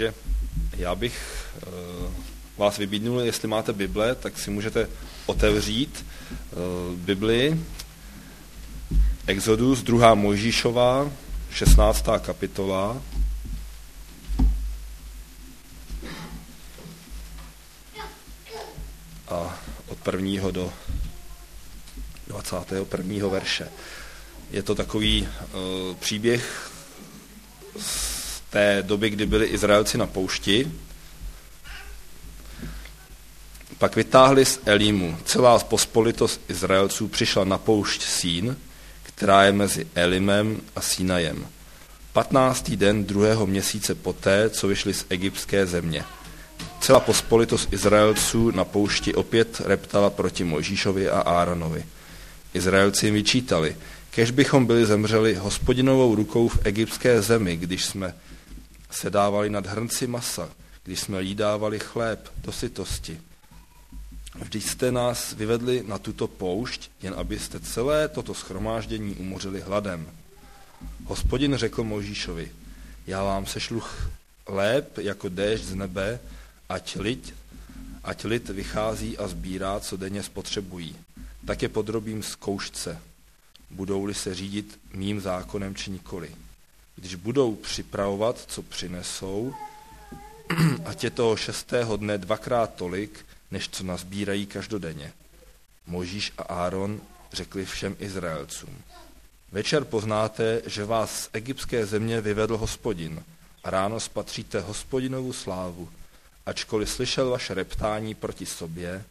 Takže já bych vás vybídnul, jestli máte Bible, tak si můžete otevřít Bibli. Exodus, 2. Mojžíšová, 16. kapitola. A od 1. do 21. verše. Je to takový příběh z té doby, kdy byli Izraelci na poušti. Pak vytáhli z Elimu. Celá pospolitost Izraelců přišla na poušť Sín, která je mezi Elimem a Sinajem. 15. den 2. měsíce poté, co vyšli z egyptské země. Celá pospolitost Izraelců na poušti opět reptala proti Mojžíšovi a Áronovi. Izraelci jim vyčítali, kéž bychom byli zemřeli Hospodinovou rukou v egyptské zemi, když jsme sedávali nad hrnci masa, když jsme jídávali chléb do sytosti. Vždyť jste nás vyvedli na tuto poušť, jen abyste celé toto shromáždění umořili hladem. Hospodin řekl Mojžíšovi, já vám sešlu chléb jako déšť z nebe, ať lid vychází a sbírá, co denně spotřebují. Tak je podrobím zkoušce, budou-li se řídit mým zákonem či nikoli. Když budou připravovat, co přinesou, ať je toho 6. dne 2krát tolik, než co nazbírají každodenně. Mojžíš a Áron řekli všem Izraelcům. Večer poznáte, že vás z egyptské země vyvedl Hospodin a ráno spatříte Hospodinovu slávu, ačkoliv slyšel vaše reptání proti sobě.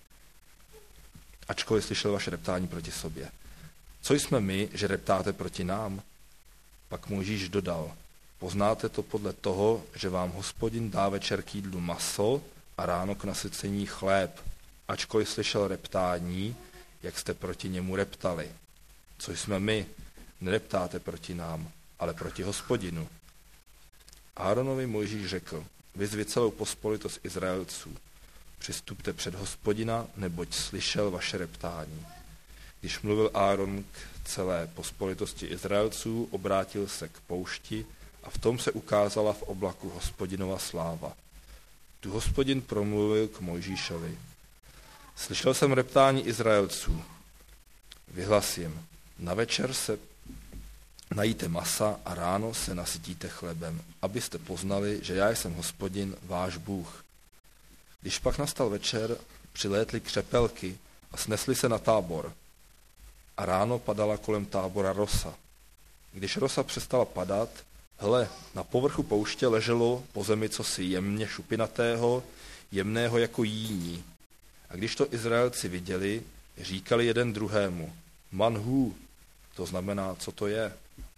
Co jsme my, že reptáte proti nám? Pak Mojžíš dodal, poznáte to podle toho, že vám Hospodin dá večer k jídlu maso a ráno k nasycení chléb, ačkoliv slyšel reptání, jak jste proti němu reptali. Co jsme my, nereptáte proti nám, ale proti Hospodinu. Áronovi Mojžíš řekl, vyzvi celou pospolitost Izraelců, přistupte před Hospodina, neboť slyšel vaše reptání. Když mluvil Áron k celé pospolitosti Izraelců, obrátil se k poušti a v tom se ukázala v oblaku Hospodinova sláva. Tu Hospodin promluvil k Mojžíšovi. Slyšel jsem reptání Izraelců. Vyhlas jim, na večer se najíte masa a ráno se nasytíte chlebem, abyste poznali, že já jsem Hospodin, váš Bůh. Když pak nastal večer, přilétly křepelky a snesly se na tábor. A ráno padala kolem tábora rosa. Když rosa přestala padat, hle, na povrchu pouště leželo po zemi cosi jemně šupinatého, jemného jako jíní. A když to Izraelci viděli, říkali jeden druhému, manhů, to znamená, co to je.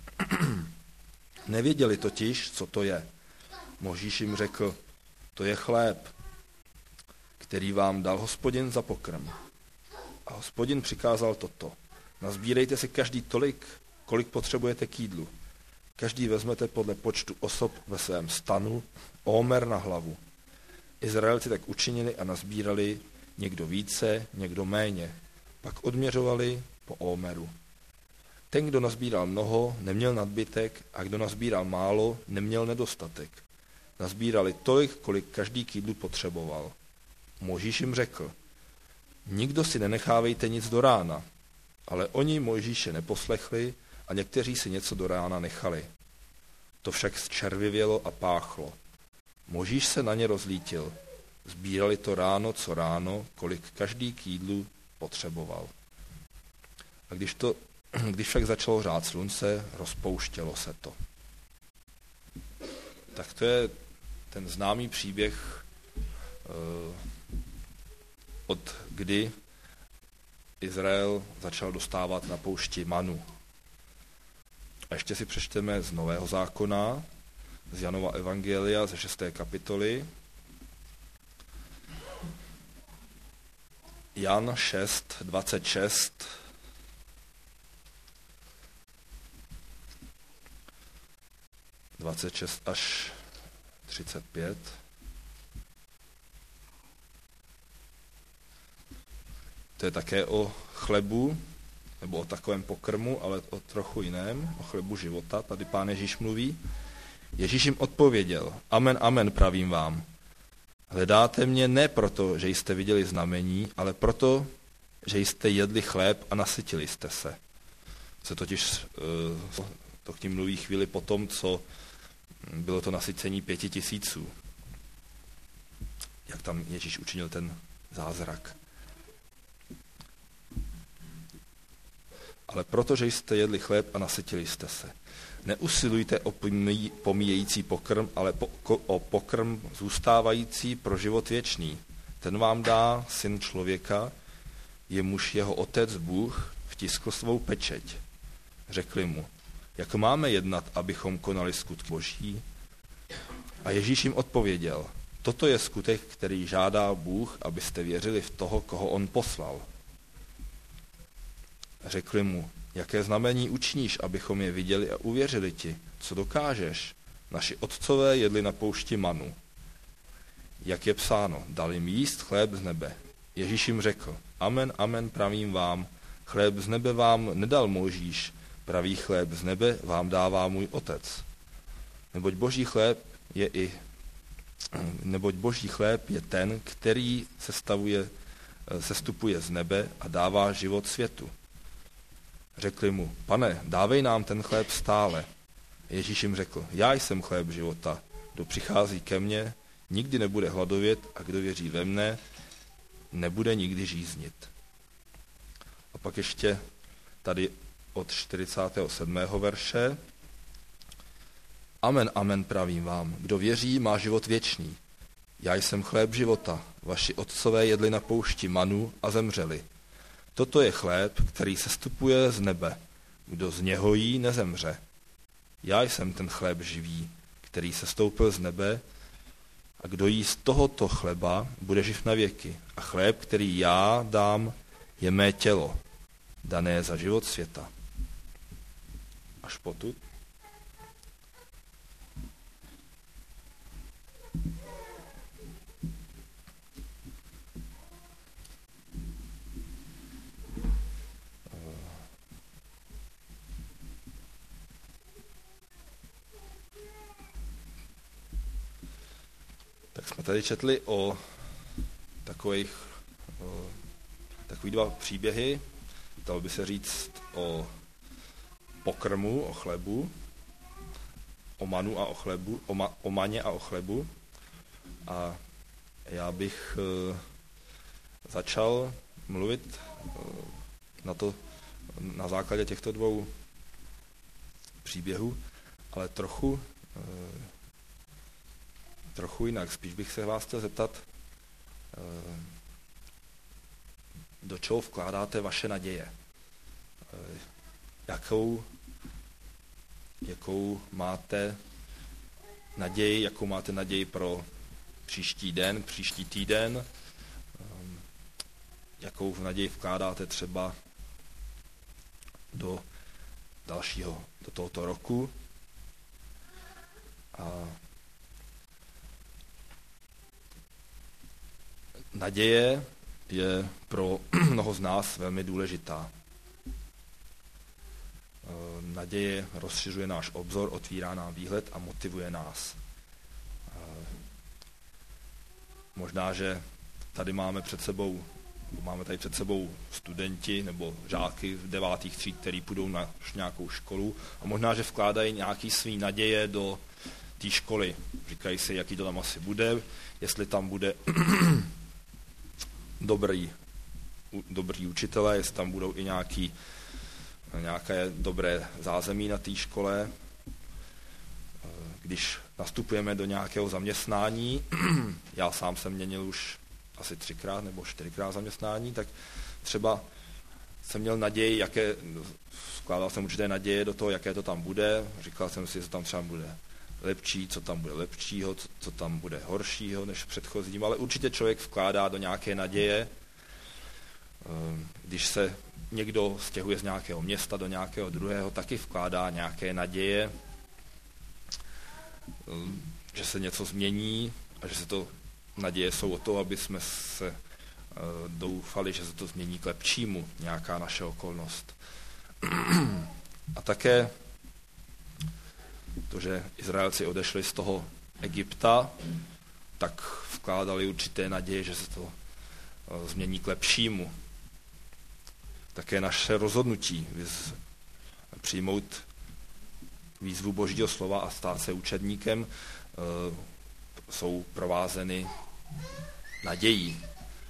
Nevěděli totiž, co to je. Mojžíš jim řekl, to je chléb, který vám dal Hospodin za pokrm. A Hospodin přikázal toto. Nazbírejte si každý tolik, kolik potřebujete k jídlu. Každý vezmete podle počtu osob ve svém stanu ómer na hlavu. Izraelci tak učinili a nazbírali někdo více, někdo méně. Pak odměřovali po ómeru. Ten, kdo nazbíral mnoho, neměl nadbytek a kdo nazbíral málo, neměl nedostatek. Nazbírali tolik, kolik každý k jídlu potřeboval. Mojžíš jim řekl, nikdo si nenechávejte nic do rána. Ale oni Mojžíše neposlechli a někteří si něco do rána nechali. To však zčervivělo a páchlo. Mojžíš se na ně rozlítil. Sbírali to ráno co ráno, kolik každý k jídlu potřeboval. A když však začalo řát slunce, rozpouštělo se to. Tak to je ten známý příběh, od kdy Izrael začal dostávat na poušti manu. A ještě si přečteme z Nového zákona, z Janova evangelia ze 6. kapitoly. Jan 6, 26. Až 35. To je také o chlebu, nebo o takovém pokrmu, ale o trochu jiném, o chlebu života. Tady Pán Ježíš mluví. Ježíš jim odpověděl, amen, amen, pravím vám. Hledáte mě ne proto, že jste viděli znamení, ale proto, že jste jedli chléb a nasytili jste se. Se totiž to k ním mluví chvíli po tom, co bylo to nasycení 5000. Jak tam Ježíš učinil ten zázrak. Ale protože jste jedli chléb a nasytili jste se. Neusilujte o pomíjející pokrm, ale o pokrm zůstávající pro život věčný. Ten vám dá Syn člověka, jemuž jeho otec Bůh vtiskl svou pečeť. Řekli mu, jak máme jednat, abychom konali skutky Boží? A Ježíš jim odpověděl, toto je skutek, který žádá Bůh, abyste věřili v toho, koho on poslal. Řekli mu, jaké znamení učiníš, abychom je viděli a uvěřili ti? Co dokážeš? Naši otcové jedli na poušti manu. Jak je psáno, dal jim jíst chléb z nebe. Ježíš jim řekl, amen, amen, pravím vám, chléb z nebe vám nedal Mojžíš, pravý chléb z nebe vám dává můj otec. Neboť boží chléb je ten, který sestupuje z nebe a dává život světu. Řekli mu, pane, dávej nám ten chléb stále. Ježíš jim řekl, já jsem chléb života, kdo přichází ke mně, nikdy nebude hladovět a kdo věří ve mne, nebude nikdy žíznit. A pak ještě tady od 47. verše. Amen, amen, pravím vám, kdo věří, má život věčný. Já jsem chléb života, vaši otcové jedli na poušti manu a zemřeli. Toto je chléb, který sestupuje z nebe. Kdo z něho jí, nezemře. Já jsem ten chléb živý, který sestoupil z nebe, a kdo jí z tohoto chleba, bude živ na věky. A chléb, který já dám, je mé tělo, dané za život světa. Až potud. Tak jsme tady četli o takový dva příběhy, dalo by se říct o pokrmu, o chlebu, o manu a o chlebu, o maně a o chlebu. A já bych začal mluvit na základě těchto dvou příběhů, ale trochu jinak. Spíš bych se vás chtěl zeptat, do čeho vkládáte vaše naděje. Jakou máte naději pro příští den, příští týden, jakou naději vkládáte třeba do tohoto roku. A naděje je pro mnoho z nás velmi důležitá. Naděje rozšiřuje náš obzor, otvírá nám výhled a motivuje nás. Možná, že tady máme tady před sebou studenti nebo žáky v 9. tříd, který půjdou na nějakou školu a možná, že vkládají nějaký svý naděje do té školy. Říkají si, jaký to tam asi bude, jestli tam bude dobrý učitelé, jestli tam budou i nějaké dobré zázemí na té škole. Když nastupujeme do nějakého zaměstnání, já sám jsem měnil už asi 3x nebo 4x zaměstnání, tak třeba jsem měl naději, vkládal jsem určité naděje do toho, jaké to tam bude, říkal jsem si, co tam třeba bude lepší, co tam bude lepšího, co tam bude horšího než v předchozím, ale určitě člověk vkládá do nějaké naděje. Když se někdo stěhuje z nějakého města do nějakého druhého, taky vkládá nějaké naděje, že se něco změní a že se to naděje jsou o to, aby jsme se doufali, že se to změní k lepšímu, nějaká naše okolnost. A také To, že Izraelci odešli z toho Egypta, tak vkládali určité naděje, že se to změní k lepšímu. Také naše rozhodnutí přijmout výzvu Božího slova a stát se učedníkem jsou provázeny nadějí.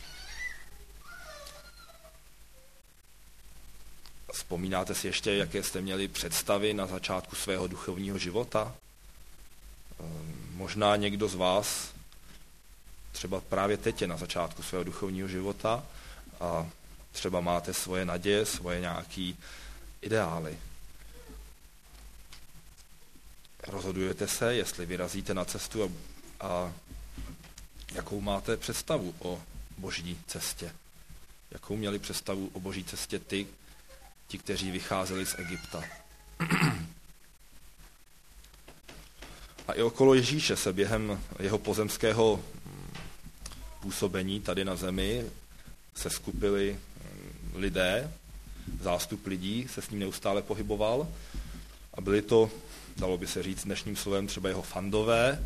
Vzpomínáte si ještě, jaké jste měli představy na začátku svého duchovního života? Možná někdo z vás třeba právě teď je na začátku svého duchovního života a třeba máte svoje naděje, svoje nějaké ideály. Rozhodujete se, jestli vyrazíte na cestu a jakou máte představu o Boží cestě. Jakou měli představu o Boží cestě ti, kteří vycházeli z Egypta. A i okolo Ježíše se během jeho pozemského působení tady na zemi se skupili lidé, zástup lidí se s ním neustále pohyboval a byli to, dalo by se říct dnešním slovem, třeba jeho fandové,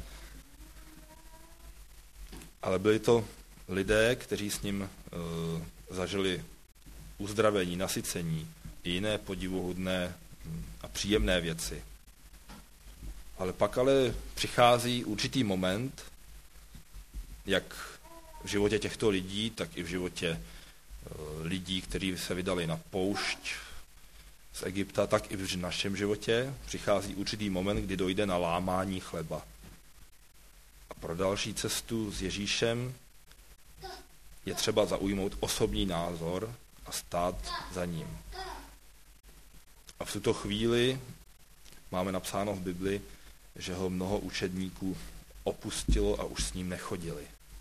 ale byli to lidé, kteří s ním zažili uzdravení, nasycení i jiné podivuhodné a příjemné věci. Ale pak přichází určitý moment, jak v životě těchto lidí, tak i v životě lidí, kteří se vydali na poušť z Egypta, tak i v našem životě přichází určitý moment, kdy dojde na lámání chleba. A pro další cestu s Ježíšem je třeba zaujmout osobní názor a stát za ním. A v tuto chvíli máme napsáno v Bibli, že ho mnoho učedníků opustilo a už s ním nechodili.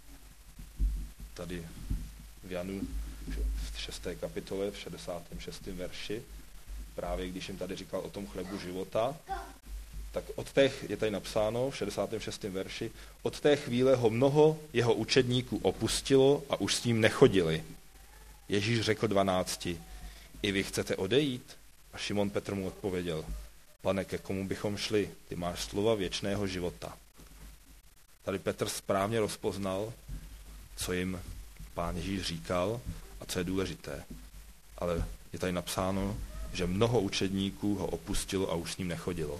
Tady v Janu v 6. kapitole, v 66. verši, právě když jim tady říkal o tom chlebu života, tak je tady napsáno v 66. verši, od té chvíle ho mnoho jeho učedníků opustilo a už s ním nechodili. Ježíš řekl 12, i vy chcete odejít? A Šimon Petr mu odpověděl, Pane, ke komu bychom šli? Ty máš slova věčného života. Tady Petr správně rozpoznal, co jim Pán Ježíš říkal a co je důležité. Ale je tady napsáno, že mnoho učedníků ho opustilo a už s ním nechodilo.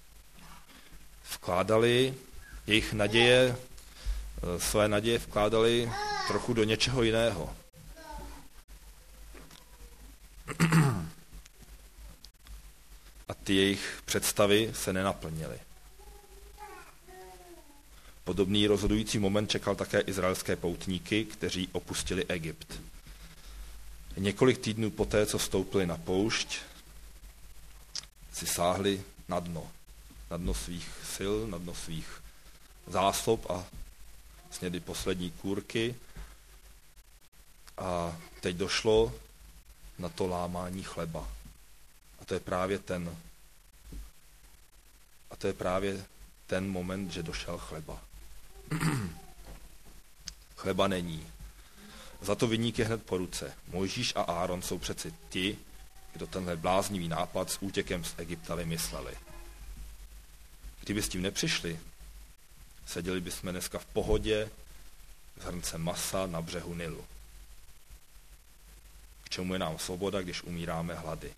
Vkládali jejich naděje, své naděje vkládali trochu do něčeho jiného. A ty jejich představy se nenaplnily. Podobný rozhodující moment čekal také izraelské poutníky, kteří opustili Egypt. Několik týdnů poté, co vstoupili na poušť, si sáhli na dno svých sil, na dno svých zásob a snědli poslední kůrky. A teď došlo na to lámání chleba. A to je právě ten moment, že došel chleba. Chleba není. Za to viník je hned po ruce. Mojžíš a Áron jsou přeci ti, kdo tenhle bláznivý nápad s útěkem z Egypta vymysleli. Kdyby s tím nepřišli, seděli bychom dneska v pohodě s hrncem masa na břehu Nilu. K čemu je nám svoboda, když umíráme hlady?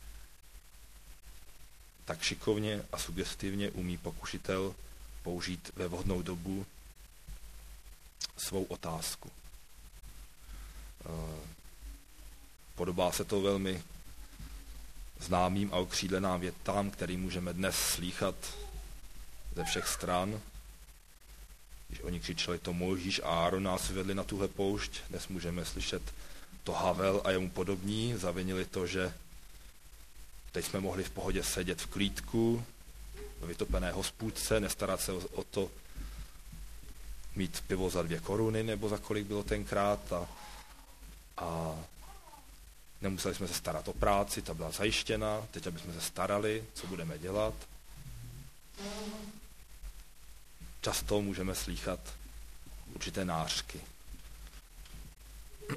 Tak šikovně a sugestivně umí pokušitel použít ve vhodnou dobu svou otázku. Podobá se to velmi známým a okřídleným větám, který můžeme dnes slýchat ze všech stran. Když oni křičeli, to Mojžíš a Áron nás vedli na tuhle poušť, dnes můžeme slyšet to Havel a jemu podobní, zavinili to, že teď jsme mohli v pohodě sedět v klídku, ve vytopené hospůdce, nestarat se o to, mít pivo za 2 koruny, nebo za kolik bylo tenkrát, a nemuseli jsme se starat o práci, ta byla zajištěna, teď abychom se starali, co budeme dělat. Často můžeme slýchat určité nářky.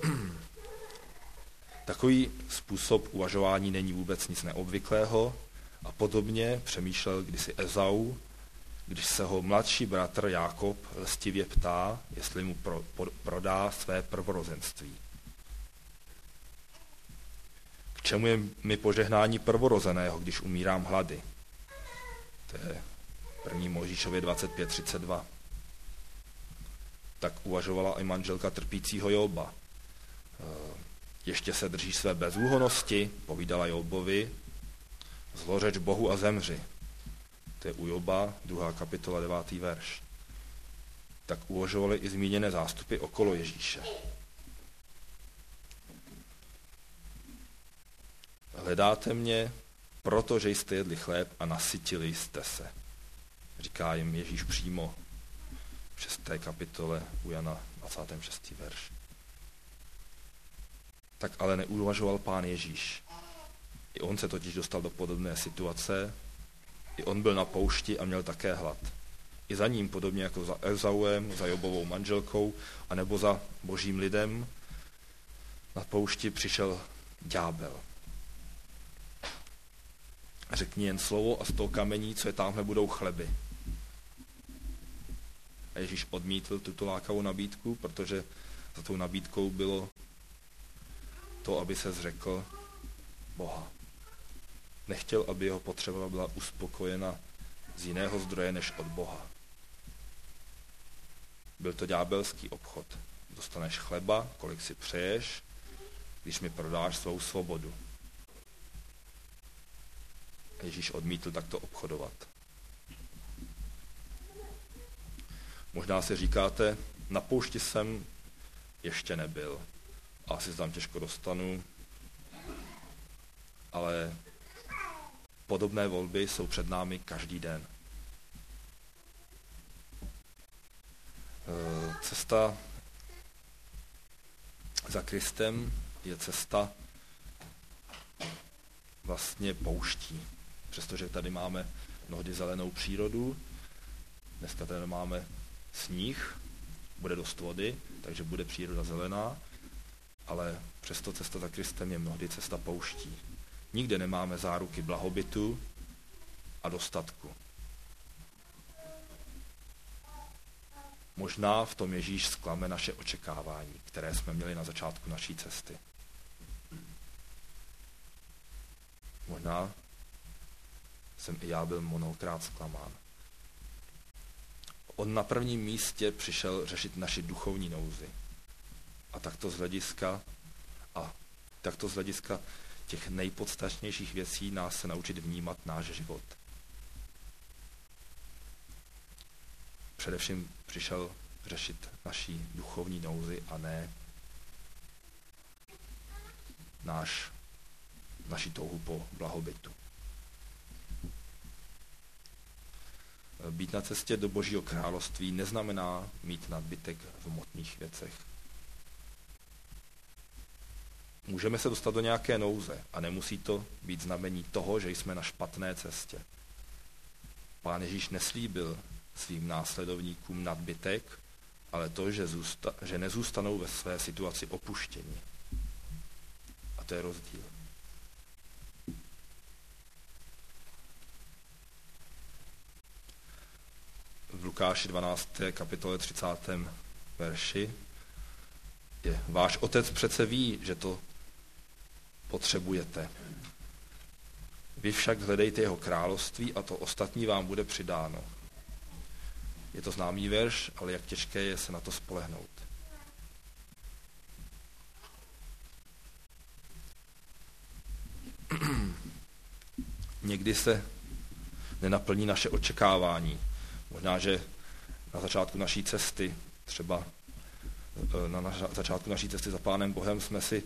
Takový způsob uvažování není vůbec nic neobvyklého A podobně přemýšlel kdysi Ezau, když se ho mladší bratr Jákob lstivě ptá, jestli mu prodá své prvorozenství. K čemu je mi požehnání prvorozeného, když umírám hlady? To je 1. Mojžíšově 25:32. Tak uvažovala i manželka trpícího Joba. Ještě se drží své bezúhonnosti, povídala Jobovi, zlořeč Bohu a zemři. To je u Joba, 2. kapitola, 9. verš. Tak uvažovali i zmíněné zástupy okolo Ježíše. Hledáte mě, protože jste jedli chléb a nasytili jste se. Říká jim Ježíš přímo v 6. kapitole u Jana 26. verš. Tak ale neuvažoval Pán Ježíš. I on se totiž dostal do podobné situace, i on byl na poušti a měl také hlad. I za ním, podobně jako za Ezauem, za Jobovou manželkou, anebo za božím lidem, na poušti přišel ďábel. Řekni jen slovo a z toho kamení, co je tamhle, budou chleby. A Ježíš odmítl tuto lákavou nabídku, protože za tou nabídkou bylo to, aby se zřekl Boha. Nechtěl, aby jeho potřeba byla uspokojena z jiného zdroje než od Boha. Byl to ďábelský obchod. Dostaneš chleba, kolik si přeješ, když mi prodáš svou svobodu. Ježíš odmítl takto obchodovat. Možná si říkáte, na poušti jsem ještě nebyl. Asi se tam těžko dostanu, ale podobné volby jsou před námi každý den. Cesta za Kristem je cesta vlastně pouští. Přestože tady máme mnohdy zelenou přírodu, dneska tady máme sníh, bude dost vody, takže bude příroda zelená, ale přesto cesta za Kristem je mnohdy cesta pouští. Nikde nemáme záruky blahobytu a dostatku. Možná v tom Ježíš zklame naše očekávání, které jsme měli na začátku naší cesty. Možná jsem i já byl mnohokrát zklamán. On na prvním místě přišel řešit naši duchovní nouzi. A takto z hlediska těch nejpodstatnějších věcí nás se naučit vnímat náš život. Především přišel řešit naši duchovní nouzi a ne naši touhu po blahobytu. Být na cestě do Božího království neznamená mít nadbytek v hmotných věcech. Můžeme se dostat do nějaké nouze a nemusí to být znamení toho, že jsme na špatné cestě. Pán Ježíš neslíbil svým následovníkům nadbytek, ale to, že nezůstanou ve své situaci opuštění. A to je rozdíl. V Lukáši 12. kapitole 30. verši je: váš otec přece ví, že to potřebujete. Vy však hledejte jeho království a to ostatní vám bude přidáno. Je to známý verš, ale jak těžké je se na to spolehnout. Někdy se nenaplní naše očekávání. Možná, že na začátku naší cesty, třeba na začátku naší cesty za Pánem Bohem jsme si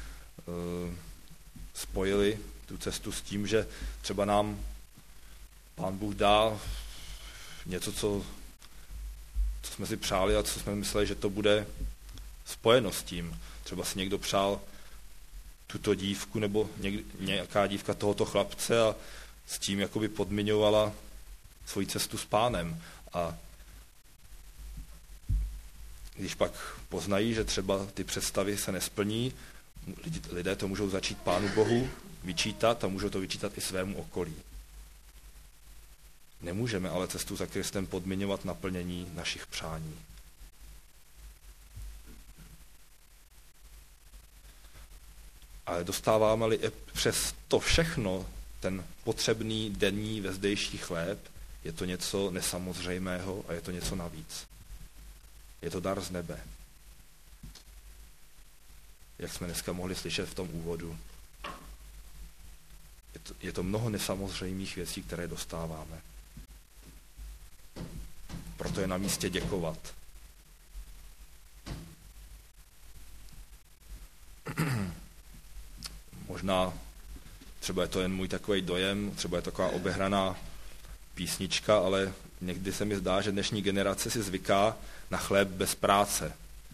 spojili tu cestu s tím, že třeba nám Pán Bůh dá něco, co jsme si přáli a co jsme mysleli, že to bude spojeno s tím. Třeba si někdo přál tuto dívku nebo nějaká dívka tohoto chlapce a s tím jakoby podmiňovala svoji cestu s Pánem. A když pak poznají, že třeba ty představy se nesplní, lidé to můžou začít Pánu Bohu vyčítat a můžou to vyčítat i svému okolí. Nemůžeme ale cestu za Kristem podmiňovat naplnění našich přání. Ale dostáváme-li přes to všechno ten potřebný denní vezdejší chléb, je to něco nesamozřejmého a je to něco navíc. Je to dar z nebe. Jak jsme dneska mohli slyšet v tom úvodu. Je to mnoho nesamozřejmých věcí, které dostáváme. Proto je na místě děkovat. Možná třeba je to jen můj takový dojem, třeba je to taková obehraná písnička, ale někdy se mi zdá, že dnešní generace si zvyká na chléb bez práce.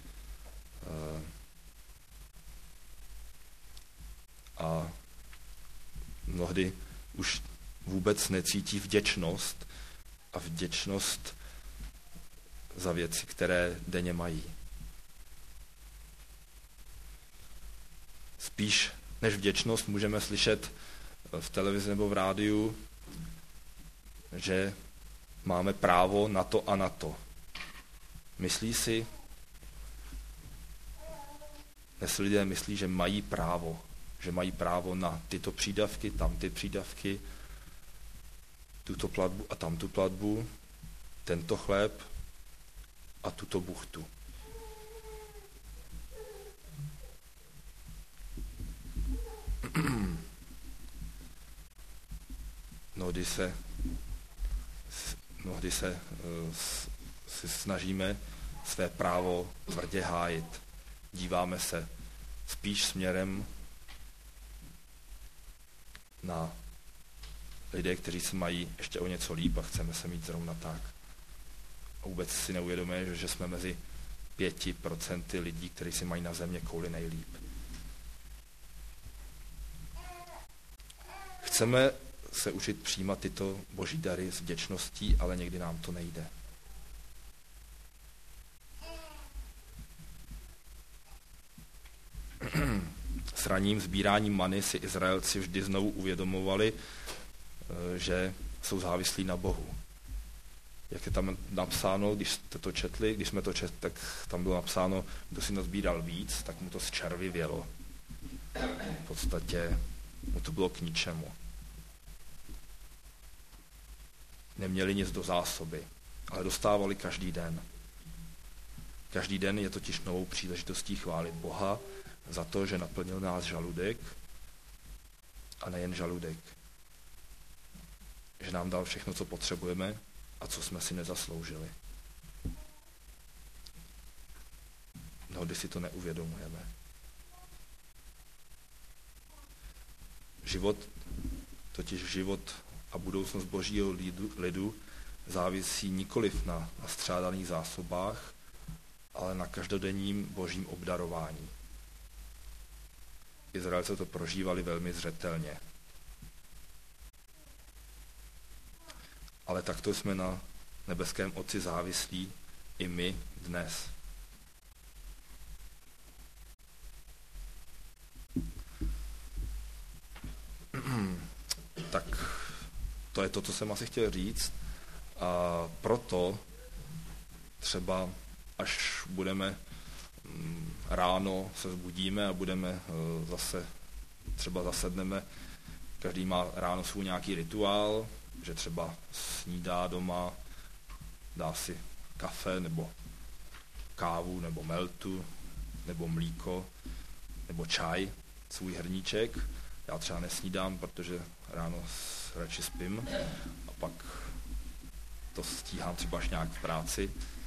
A mnohdy už vůbec necítí vděčnost a vděčnost za věci, které denně mají. Spíš než vděčnost můžeme slyšet v televizi nebo v rádiu, že máme právo na to a na to. Myslí si, dnes lidé myslí, že mají právo na tyto přídavky, tam ty přídavky, tuto platbu a tamtu platbu, tento chléb a tuto buchtu. Mnohdy se si snažíme své právo tvrdě hájit. Díváme se spíš směrem na lidé, kteří se mají ještě o něco líp a chceme se mít zrovna tak. A vůbec si neuvědomujeme, že jsme mezi 5% lidí, kteří si mají na země kouli nejlíp. Chceme se učit přijímat tyto boží dary s vděčností, ale někdy nám to nejde. S ranním sbíráním many si Izraelci vždy znovu uvědomovali, že jsou závislí na Bohu. Jak je tam napsáno, když jste to četli, když jsme to četli, tak tam bylo napsáno, kdo si nazbíral víc, tak mu to z červy vělo. V podstatě mu to bylo k ničemu. Neměli nic do zásoby, ale dostávali každý den. Každý den je totiž novou příležitostí chválit Boha za to, že naplnil nás žaludek a nejen žaludek. Že nám dal všechno, co potřebujeme a co jsme si nezasloužili. Mnohdy si to neuvědomujeme. Život a budoucnost božího lidu závisí nikoliv na střádaných zásobách, ale na každodenním božím obdarování. Izraelci to prožívali velmi zřetelně. Ale takto jsme na nebeském Otci závislí i my dnes. Tak to je to, co jsem asi chtěl říct. A proto třeba, až budeme ráno se vzbudíme a budeme zase, třeba zasedneme, každý má ráno svůj nějaký rituál, že třeba snídá doma, dá si kafe nebo kávu nebo meltu nebo mlíko nebo čaj, svůj hrníček. Já třeba nesnídám, protože ráno radši spím a pak to stíhám třeba až nějak v práci.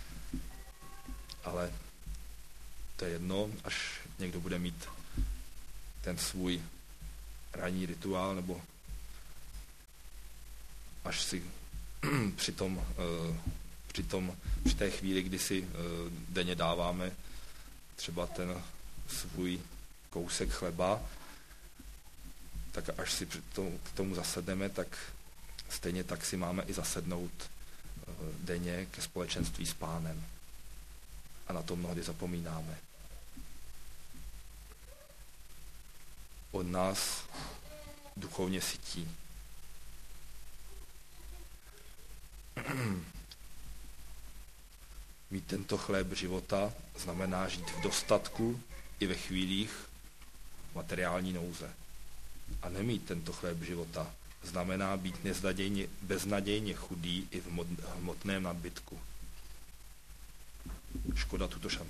Ale to je jedno, až někdo bude mít ten svůj ranní rituál, nebo až si při té chvíli, kdy si denně dáváme třeba ten svůj kousek chleba, tak až si k tomu zasedneme, tak stejně tak si máme i zasednout denně ke společenství s Pánem. A na to mnohdy zapomínáme. Od nás duchovně sytí. Mít tento chléb života znamená žít v dostatku i ve chvílích materiální nouze. A nemít tento chléb života znamená být beznadějně chudý i v hmotném nadbytku. Škoda tuto šanci